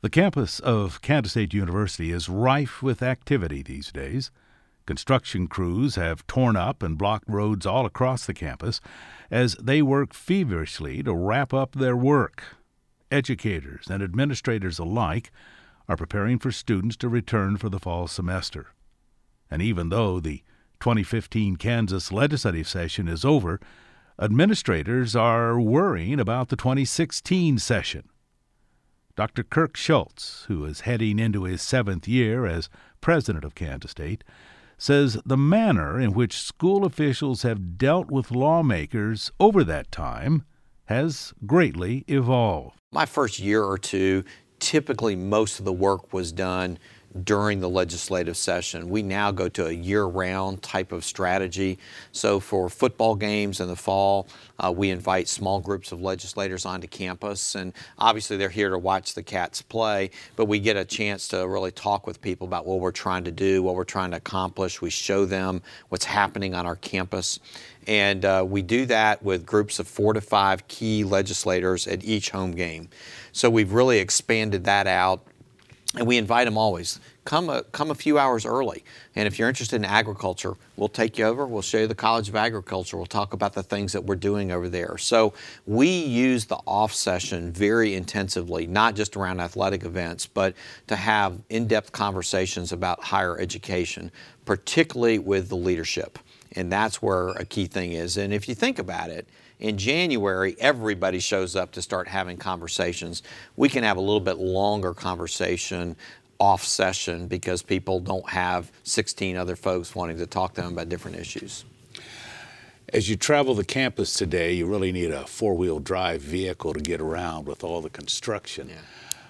The campus of Kansas State University is rife with activity these days. Construction crews have torn up and blocked roads all across the campus as they work feverishly to wrap up their work. Educators and administrators alike are preparing for students to return for the fall semester. And even though the 2015 Kansas legislative session is over, administrators are worrying about the 2016 session. Dr. Kirk Schultz, who is heading into his 7th year as president of Kansas State, says the manner in which school officials have dealt with lawmakers over that time has greatly evolved. My first year or two, typically most of the work was done during the legislative session. We now go to a year-round type of strategy. So for football games in the fall, we invite small groups of legislators onto campus, and obviously they're here to watch the Cats play, but we get a chance to really talk with people about what we're trying to do, what we're trying to accomplish. We show them what's happening on our campus, and we do that with groups of 4 to 5 key legislators at each home game. So we've really expanded that out. And we invite them always. Come a few hours early. And if you're interested in agriculture, we'll take you over. We'll show you the College of Agriculture. We'll talk about the things that we're doing over there. So we use the off session very intensively, not just around athletic events, but to have in-depth conversations about higher education, particularly with the leadership. And that's where a key thing is. And if you think about it, in January, everybody shows up to start having conversations. We can have a little bit longer conversation off session because people don't have 16 other folks wanting to talk to them about different issues. As you travel the campus today, you really need a 4-wheel drive vehicle to get around with all the construction. Yeah.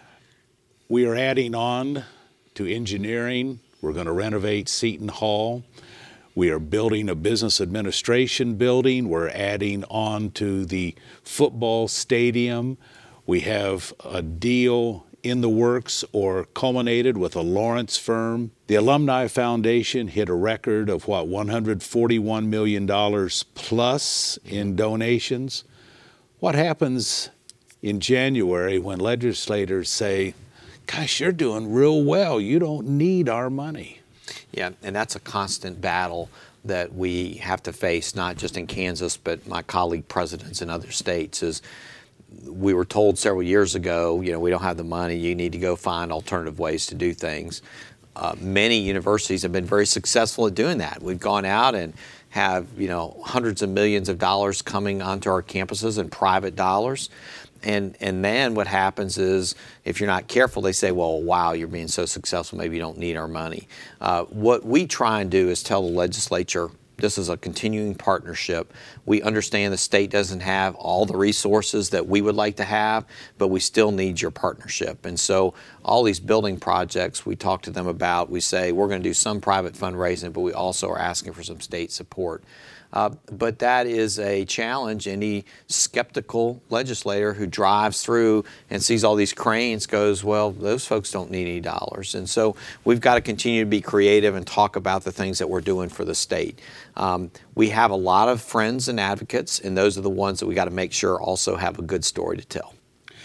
We are adding on to engineering. We're going to renovate Seton Hall. We are building a business administration building. We're adding on to the football stadium. We have a deal in the works or culminated with a Lawrence firm. The Alumni Foundation hit a record of, $141 million plus in donations. What happens in January when legislators say, gosh, you're doing real well. You don't need our money? Yeah, and that's a constant battle that we have to face, not just in Kansas, but my colleague presidents in other states. Is we were told several years ago, we don't have the money, you need to go find alternative ways to do things. Many universities have been very successful at doing that. We've gone out and have, hundreds of millions of dollars coming onto our campuses in private dollars. And then what happens is, if you're not careful, they say, well, wow, you're being so successful, maybe you don't need our money. What we try and do is tell the legislature, this is a continuing partnership. We understand the state doesn't have all the resources that we would like to have, but we still need your partnership. And so all these building projects we talk to them about, we say we're going to do some private fundraising, but we also are asking for some state support. But that is a challenge. Any skeptical legislator who drives through and sees all these cranes goes, well, those folks don't need any dollars. And so we've got to continue to be creative and talk about the things that we're doing for the state. We have a lot of friends and advocates, and those are the ones that we got to make sure also have a good story to tell.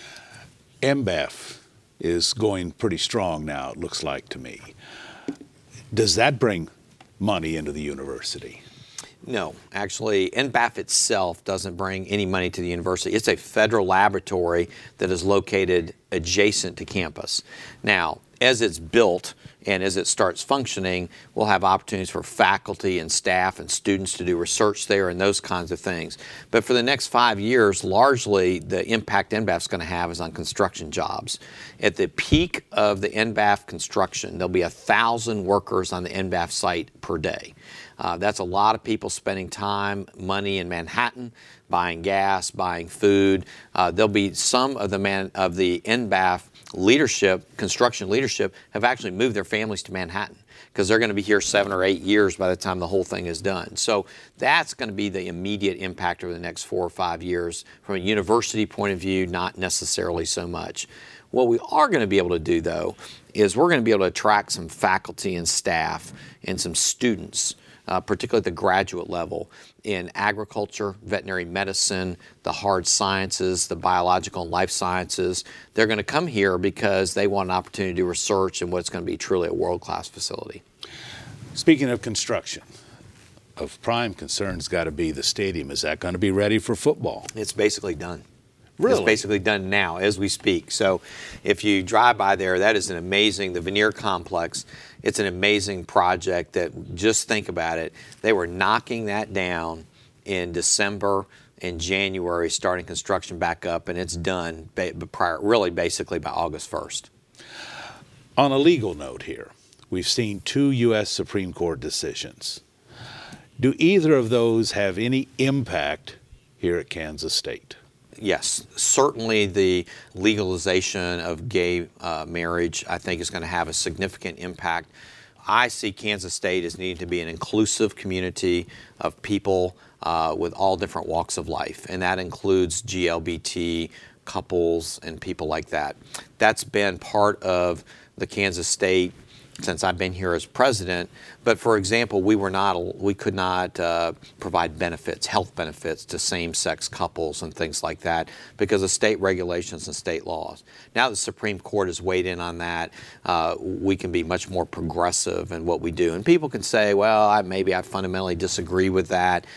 NBAF is going pretty strong now, it looks like to me. Does that bring money into the university? No, actually, NBAF itself doesn't bring any money to the university. It's a federal laboratory that is located adjacent to campus. Now, as it's built and as it starts functioning, we'll have opportunities for faculty and staff and students to do research there and those kinds of things. But for the next 5 years, largely the impact NBAF is going to have is on construction jobs. At the peak of the NBAF construction, there'll be 1,000 workers on the NBAF site per day. That's a lot of people spending time, money in Manhattan, buying gas, buying food. There'll be some of the NBAF leadership, construction leadership, have actually moved their families to Manhattan because they're going to be here 7 or 8 years by the time the whole thing is done. So that's going to be the immediate impact over the next 4 or 5 years. From a university point of view, not necessarily so much. What we are going to be able to do, though, is we're going to be able to attract some faculty and staff and some students particularly at the graduate level, in agriculture, veterinary medicine, the hard sciences, the biological and life sciences. They're going to come here because they want an opportunity to do research in what's going to be truly a world-class facility. Speaking of construction, of prime concern's got to be the stadium. Is that going to be ready for football? It's basically done. Really? It's basically done now as we speak. So if you drive by there, that is the Veneer Complex, it's an amazing project that, just think about it, they were knocking that down in December and January, starting construction back up, and it's done basically by August 1st. On a legal note here, we've seen 2 U.S. Supreme Court decisions. Do either of those have any impact here at Kansas State? Yes, certainly the legalization of gay marriage, I think, is going to have a significant impact. I see Kansas State as needing to be an inclusive community of people with all different walks of life, and that includes GLBT couples and people like that. That's been part of the Kansas State since I've been here as president. But for example, we could not provide benefits, health benefits to same-sex couples and things like that because of state regulations and state laws. Now the Supreme Court has weighed in on that. We can be much more progressive in what we do. And people can say, well, maybe I fundamentally disagree with that.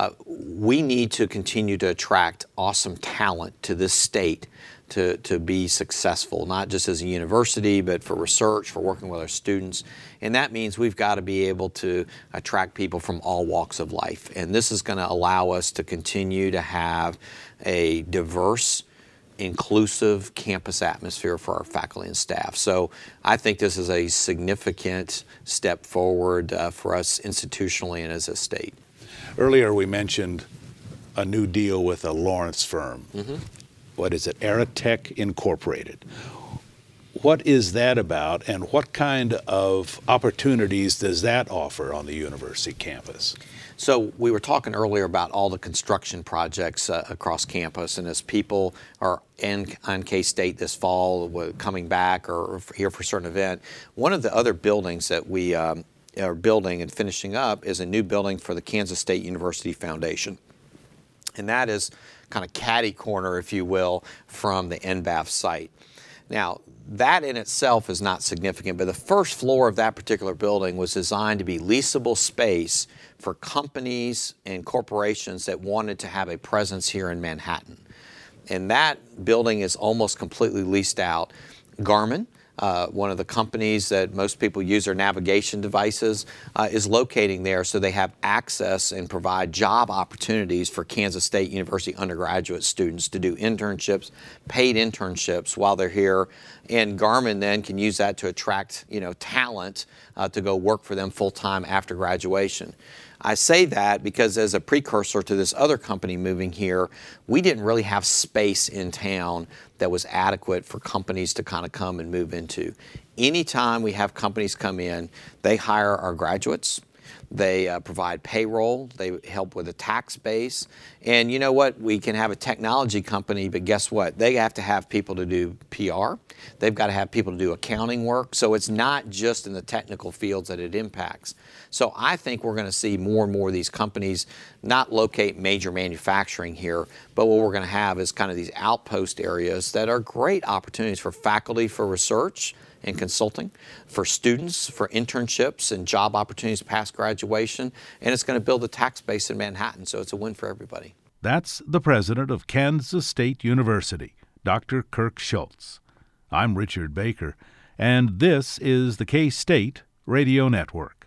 We need to continue to attract awesome talent to this state to be successful, not just as a university, but for research, for working with our students. And that means we've got to be able to attract people from all walks of life. And this is going to allow us to continue to have a diverse, inclusive campus atmosphere for our faculty and staff. So I think this is a significant step forward for us institutionally and as a state. Earlier we mentioned a new deal with a Lawrence firm. Mm-hmm. What is it? Aerotech Incorporated. What is that about, and what kind of opportunities does that offer on the university campus? So we were talking earlier about all the construction projects across campus, and as people are on K-State this fall, coming back or here for a certain event, one of the other buildings that we are building and finishing up is a new building for the Kansas State University Foundation. And that is kind of catty corner, if you will, from the NBAF site. Now, that in itself is not significant, but the first floor of that particular building was designed to be leasable space for companies and corporations that wanted to have a presence here in Manhattan. And that building is almost completely leased out. Garmin, one of the companies that most people use their navigation devices, is locating there so they have access and provide job opportunities for Kansas State University undergraduate students to do internships, paid internships while they're here. And Garmin then can use that to attract, talent to go work for them full-time after graduation. I say that because as a precursor to this other company moving here, we didn't really have space in town that was adequate for companies to kind of come and move into. Anytime we have companies come in, they hire our graduates. They provide payroll. They help with a tax base. And you know what? We can have a technology company, but guess what? They have to have people to do PR. They've got to have people to do accounting work. So it's not just in the technical fields that it impacts. So I think we're going to see more and more of these companies not locate major manufacturing here, but what we're going to have is kind of these outpost areas that are great opportunities for faculty for research and consulting, for students, for internships and job opportunities past graduation, and it's going to build a tax base in Manhattan, so it's a win for everybody. That's the president of Kansas State University, Dr. Kirk Schultz. I'm Richard Baker, and this is the K-State Radio Network.